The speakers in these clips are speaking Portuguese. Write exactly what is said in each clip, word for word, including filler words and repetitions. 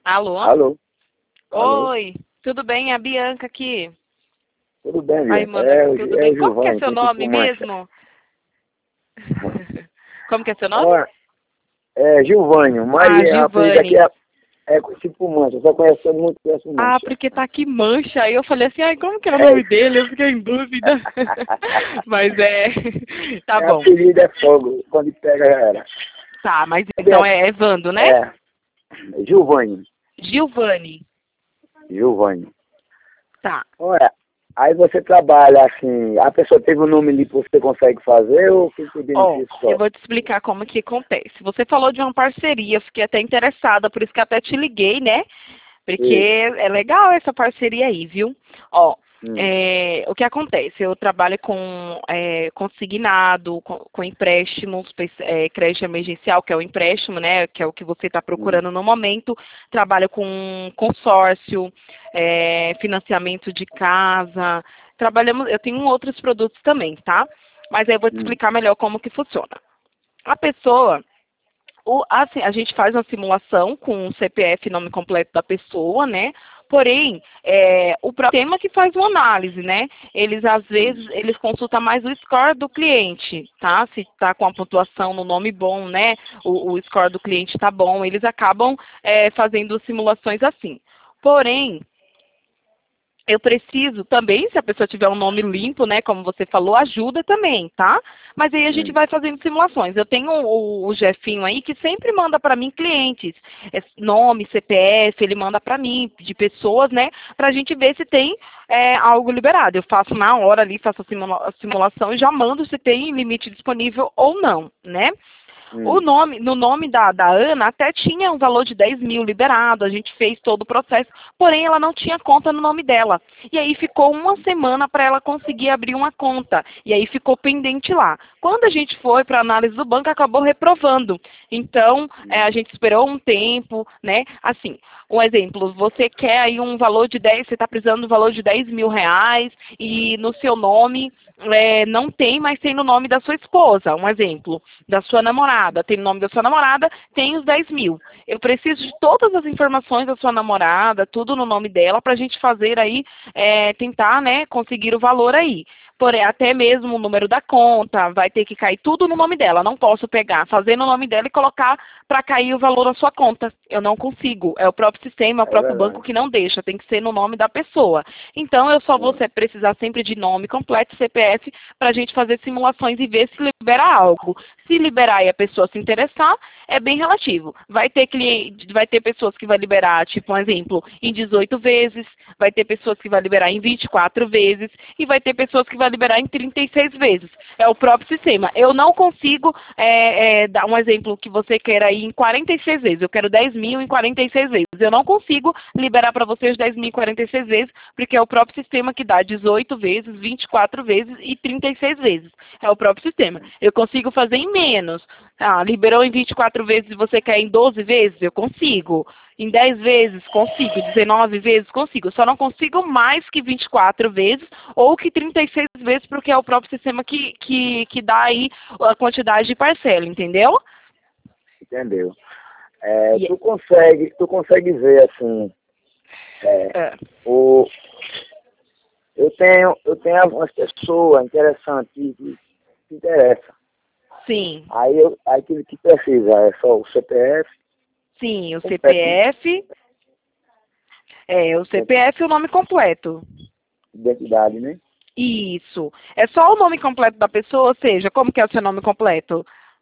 Alô? Alô? Alô? Oi, tudo bem? É a Bianca aqui. Tudo bem, Aí, Bianca? mano, É, o tudo Gi- é bem? o Como que é Giovanni, seu tem tipo nome mancha. mesmo? Como que é seu nome? Ó, é Gilvânio, mas Ah, é, a apelido aqui Giovanni. é, é conhecido por mancha. Só conhece todo mundo que conhece Ah, mancha. porque tá aqui Mancha. Aí eu falei assim, ai, como que é o É, nome dele? Eu fiquei em dúvida. Mas é... Tá é bom. apelido é fogo. Quando pega já era. Tá, mas Ô, então Bianca, é Evando, né? é Giovanni. Giovanni. Giovanni. Tá. Olha, aí você trabalha assim, a pessoa teve um nome ali que você consegue fazer ou que tem Ó, benefício eu só? vou te explicar como que acontece. Você falou de uma parceria, eu fiquei até interessada, por isso que até te liguei, né? Porque Isso. é legal essa parceria aí, viu? Ó, Hum, é, o que acontece? Eu trabalho com é, consignado, com, com empréstimos, é, crédito emergencial, que é o empréstimo, né? Que é o que você está hum, procurando no momento. Trabalho com consórcio, é, financiamento de casa. Trabalhamos, eu tenho outros produtos também, tá? Mas aí eu vou te hum, explicar melhor como que funciona. A pessoa o, assim, a gente faz uma simulação com o C P F, nome completo da pessoa, né? Porém, é, o próprio sistema que faz uma análise, né? Eles, às hum, vezes, eles consultam mais o score do cliente, tá? Se está com a pontuação no nome bom, né? O, o score do cliente está bom. Eles acabam é, fazendo simulações assim. Porém, eu preciso também, se a pessoa tiver um nome limpo, né, como você falou, ajuda também, tá? Mas aí a gente hum, vai fazendo simulações. Eu tenho o, o Jefinho aí que sempre manda para mim clientes, é, nome, C P F, ele manda para mim, de pessoas, né, para a gente ver se tem é, algo liberado. Eu faço na hora ali, faço a, simula a simulação e já mando se tem limite disponível ou não, né? O hum. nome, no nome da, da Ana até tinha um valor de dez mil liberado, a gente fez todo o processo, porém ela não tinha conta no nome dela. E aí ficou uma semana para ela conseguir abrir uma conta. E aí ficou pendente lá. Quando a gente foi para a análise do banco, acabou reprovando. Então, é, a gente esperou um tempo, né? Assim, um exemplo, você quer aí um valor de dez, você está precisando do valor de dez mil reais e no seu nome é, não tem, mas tem no nome da sua esposa, um exemplo, da sua namorada, tem no nome da sua namorada, tem os dez mil. Eu preciso de todas as informações da sua namorada, tudo no nome dela, para a gente fazer aí, é, tentar, né, conseguir o valor aí. Porém, até mesmo o número da conta, vai ter que cair tudo no nome dela. Não posso pegar, fazer no nome dela e colocar para cair o valor na sua conta. Eu não consigo. É o próprio sistema, é o É próprio banco verdade. que não deixa. Tem que ser no nome da pessoa. Então, eu só vou Hum, se- precisar sempre de nome completo, C P F, para a gente fazer simulações e ver se libera algo. Se liberar e a pessoa se interessar, é bem relativo. Vai ter cliente, vai ter pessoas que vai liberar, tipo um exemplo, em dezoito vezes, vai ter pessoas que vai liberar em vinte e quatro vezes e vai ter pessoas que vai liberar em trinta e seis vezes. É o próprio sistema. Eu não consigo é, é, dar um exemplo que você queira ir em quarenta e seis vezes. Eu quero dez mil em quarenta e seis vezes. Eu não consigo liberar para vocês dez mil em quarenta e seis vezes, porque é o próprio sistema que dá dezoito vezes, vinte e quatro vezes e trinta e seis vezes. É o próprio sistema. Eu consigo fazer em menos. Ah, liberou em vinte e quatro vezes e você quer em doze vezes? Eu consigo. Em dez vezes consigo, dezenove vezes consigo. Só não consigo mais que vinte e quatro vezes ou que trinta e seis vezes, porque é o próprio sistema que, que, que dá aí a quantidade de parcela, entendeu? entendeu? É, E, tu consegue, tu consegue ver assim, é, é, o, eu tenho, eu tenho algumas pessoas interessantes que, que se interessam. sim, Aí eu, aí que, que precisa, é só o C P F, sim, o completo, C P F, é, o com C P F e o nome completo. identidade, né? Isso. É só o nome completo da pessoa, ou seja, como que é o seu nome completo?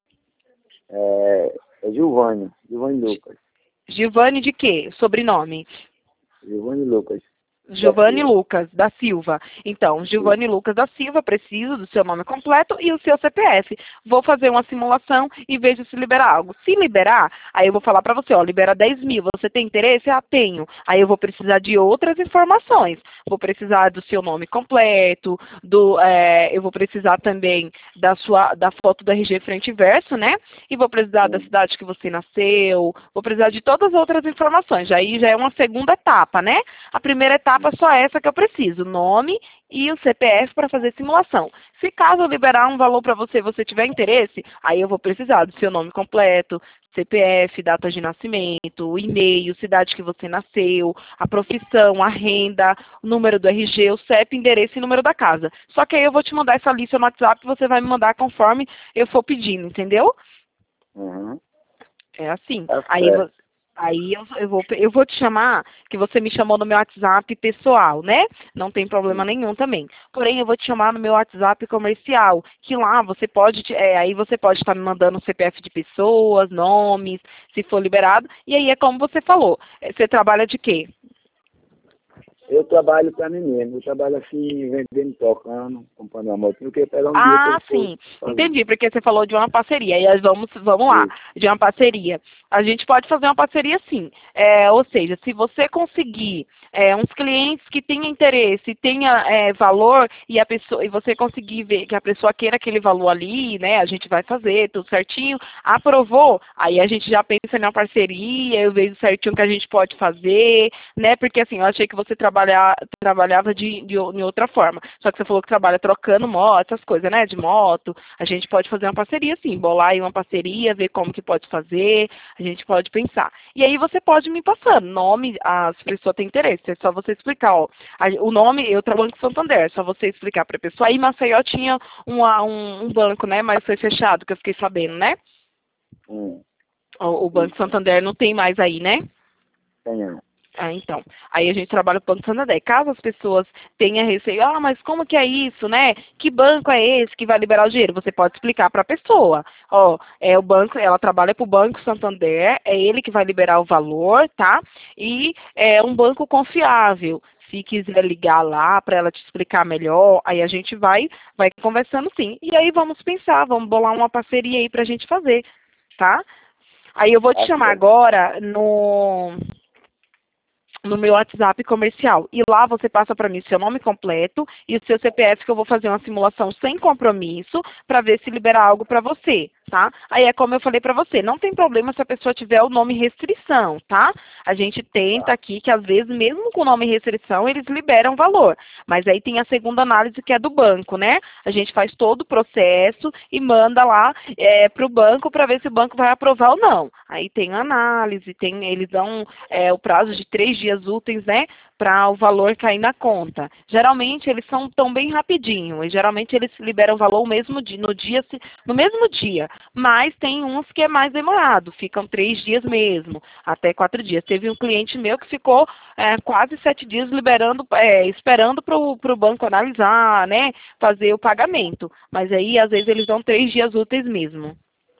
É, é Giovanni, Giovanni Lucas, Giovanni de quê? Sobrenome? Giovanni Lucas da Giovanni Silva. Lucas da Silva. Então, Isso. Giovanni Lucas da Silva, preciso do seu nome completo e o seu C P F. Vou fazer uma simulação e vejo se liberar algo. Se liberar, aí eu vou falar para você, ó, libera dez mil. Você tem interesse? Ah, tenho. Aí eu vou precisar de outras informações. Vou precisar do seu nome completo, do, é, eu vou precisar também da sua, da foto do R G frente e verso, né? E vou precisar da Hum, cidade que você nasceu. Vou precisar de todas as outras informações. Aí já é uma segunda etapa, né? A primeira etapa etapa só essa que eu preciso, nome e o C P F para fazer simulação. Se caso eu liberar um valor para você, você tiver interesse, aí eu vou precisar do seu nome completo, C P F, data de nascimento, o e-mail, cidade que você nasceu, a profissão, a renda, o número do R G, o C E P, endereço e número da casa. Só que aí eu vou te mandar essa lista no WhatsApp e você vai me mandar conforme eu for pedindo, entendeu? Uhum. É assim. Tá Aí, certo. vo- aí eu, eu, vou, eu vou te chamar, que você me chamou no meu WhatsApp pessoal, né? Não tem problema nenhum também. Porém, eu vou te chamar no meu WhatsApp comercial, que lá você pode, te- é, aí você pode estar me mandando C P F de pessoas, nomes, se for liberado. E aí é como você falou, é, você trabalha de quê? Eu trabalho para mim mesmo. Eu trabalho assim, vendendo, tocando, comprando uma moto. Eu queria pegar um dia para Ah, eu for sim. fazer Entendi, porque você falou de uma parceria. E aí vamos, vamos lá, isso. de uma parceria. A gente pode fazer uma parceria sim. É, ou seja, se você conseguir é, uns clientes que tenham interesse, tenha é, valor, e a pessoa, e você conseguir ver que a pessoa queira aquele valor ali, né? A gente vai fazer tudo certinho. Aprovou, aí a gente já pensa em uma parceria, eu vejo certinho o que a gente pode fazer, né? Porque assim, eu achei que você trabalha, trabalhava de, de, de outra forma. Só que você falou que trabalha trocando moto, essas coisas, né? De moto. A gente pode fazer uma parceria, sim. Bolar aí uma parceria, ver como que pode fazer. A gente pode pensar. E aí você pode me passando nome, as pessoas têm interesse. É só você explicar, ó. A- O nome, eu trabalho com Santander. É só você explicar para a pessoa. Aí Maceió tinha uma, um, um banco, né? Mas foi fechado, que eu fiquei sabendo, né? Hum. O, o Banco Isso. Santander não tem mais aí, né? Tenho. Ah, então. Aí a gente trabalha com o Banco Santander. Caso as pessoas tenham receio, ah, mas como que é isso, né? Que banco é esse que vai liberar o dinheiro? Você pode explicar para a pessoa. Ó, é o banco, ela trabalha para o Banco Santander, é ele que vai liberar o valor, tá? E é um banco confiável. Se quiser ligar lá para ela te explicar melhor, aí a gente vai, vai conversando sim. E aí vamos pensar, vamos bolar uma parceria aí para a gente fazer, tá? Aí eu vou te Tá chamar certo. agora no no meu WhatsApp comercial. E lá você passa para mim seu nome completo e o seu C P F, que eu vou fazer uma simulação sem compromisso para ver se libera algo para você, tá? Aí é como eu falei para você, não tem problema se a pessoa tiver o nome restrição, tá? A gente tenta Tá. aqui que às vezes, mesmo com o nome restrição, eles liberam valor. Mas aí tem a segunda análise que é do banco, né? A gente faz todo o processo e manda lá é, para o banco para ver se o banco vai aprovar ou não. Aí tem análise, tem, eles dão é, o prazo de três dias úteis, né, para o valor cair na conta. Geralmente eles são tão bem rapidinho, e geralmente eles liberam o valor mesmo dia, no, dia, no mesmo dia, mas tem uns que é mais demorado, ficam três dias mesmo, até quatro dias. Teve um cliente meu que ficou é, quase sete dias liberando, é, esperando para o banco analisar, né, fazer o pagamento, mas aí às vezes eles dão três dias úteis mesmo.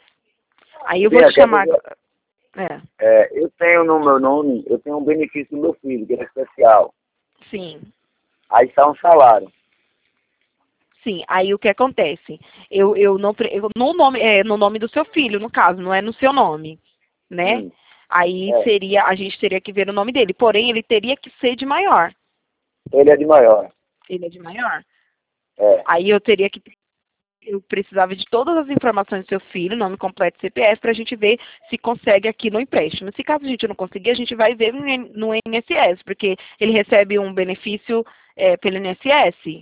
Aí eu vou Bem, te quer chamar dizer, agora. É, é, eu tenho no meu nome, eu tenho um benefício do meu filho, que é especial. sim. Aí está um salário. Sim, aí o que acontece? Eu, eu não pre- eu- no nome é no nome do seu filho, no caso, não é no seu nome, né? Sim. Aí É. seria a gente teria que ver o nome dele. Porém, ele teria que ser de maior. Ele é de maior. Ele é de maior. É. Aí eu teria que eu precisava de todas as informações do seu filho, nome completo, C P F, para a gente ver se consegue aqui no empréstimo. Se caso a gente não conseguir, a gente vai ver no, I N no I N S S, porque ele recebe um benefício é, pelo I N S S.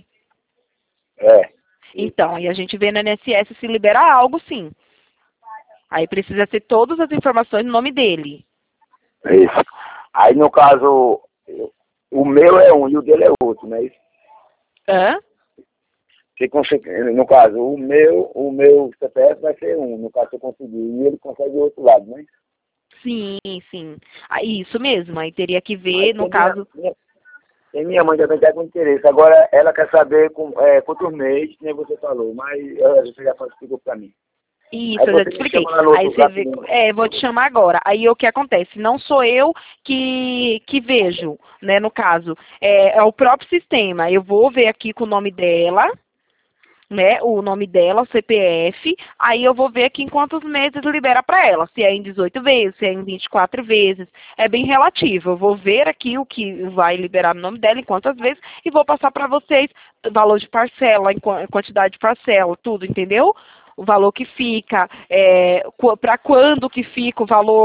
É. Isso. Então, aí a gente vê no I N S S se liberar algo, sim. Aí precisa ter todas as informações no nome dele. Isso. Aí no caso, o meu é um e o dele é outro, não é isso? Hã? Se conseguir, no caso, o meu, o meu C P F vai ser um, no caso se eu conseguir, e ele consegue o outro lado, não é isso? Sim, sim. Ah, isso mesmo. Aí teria que Aí ver, no tem minha, caso. minha, tem minha mãe também está com interesse. Agora ela quer saber com, é, quantos meses, nem você falou, mas é, você já explicou para mim. Isso, Aí eu já te você me expliquei. chama lá no Aí outro você vê, rapidinho. é, vou te chamar agora. Aí o que acontece? Não sou eu que, que vejo, né, no caso. É, é o próprio sistema. Eu vou ver aqui com o nome dela, né, o nome dela, o C P F, aí eu vou ver aqui em quantos meses libera para ela, se é em dezoito vezes, se é em vinte e quatro vezes, é bem relativo. Eu vou ver aqui o que vai liberar no nome dela, em quantas vezes, e vou passar para vocês valor de parcela, em qua- quantidade de parcela, tudo, entendeu? O valor que fica, é, para quando que fica o valor,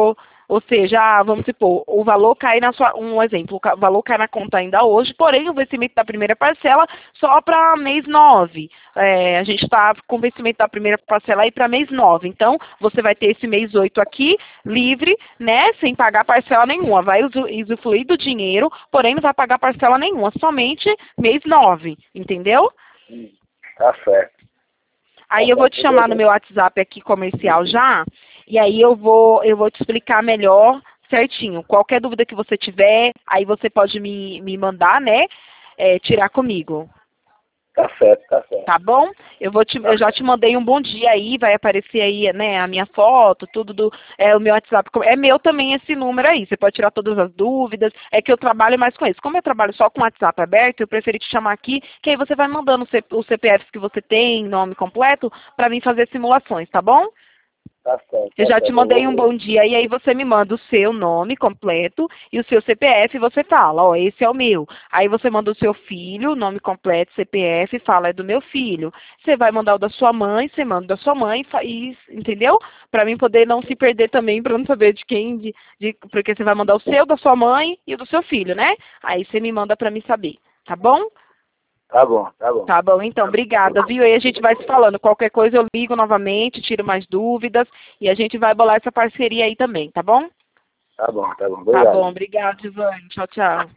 Ou seja, ah, vamos supor, o valor cai na sua, um exemplo, o valor cai na conta ainda hoje, porém o vencimento da primeira parcela só para mês nove. É, a gente está com o vencimento da primeira parcela aí para mês nove. Então, você vai ter esse mês oito aqui, livre, né, sem pagar parcela nenhuma. Vai usufruir do dinheiro, porém não vai pagar parcela nenhuma, somente mês nove, entendeu? Tá certo. Aí eu vou te chamar no meu WhatsApp aqui comercial já, e aí eu vou, eu vou te explicar melhor certinho. Qualquer dúvida que você tiver, aí você pode me, me mandar, né, é, tirar comigo. Tá certo, tá certo. Tá bom? Eu, vou te, eu já te mandei um bom dia aí, vai aparecer aí, né, a minha foto, tudo do, é, o meu WhatsApp. É meu também esse número aí, você pode tirar todas as dúvidas, é que eu trabalho mais com isso. Como eu trabalho só com o WhatsApp aberto, eu preferi te chamar aqui, que aí você vai mandando os C P Fs que você tem, nome completo, para mim fazer simulações, tá bom? Tá certo. Eu tá já certo. te mandei Eu um vou- bom dia e aí você me manda o seu nome completo e o seu C P F e você fala, ó, esse é o meu. Aí você manda o seu filho, nome completo, C P F, fala, é do meu filho. Você vai mandar o da sua mãe, você manda o da sua mãe, fa- e, entendeu? Para mim poder não se perder também, para não saber de quem, de, de, porque você vai mandar o seu, da sua mãe e o do seu filho, né? Aí você me manda para mim saber, tá bom? Tá bom, tá bom. Tá bom, então, obrigada, viu? Aí a gente vai se falando. Qualquer coisa eu ligo novamente, tiro mais dúvidas e a gente vai bolar essa parceria aí também, tá bom? Tá bom, tá bom. Tá Obrigado. bom, obrigada, Ivane. Tchau, tchau.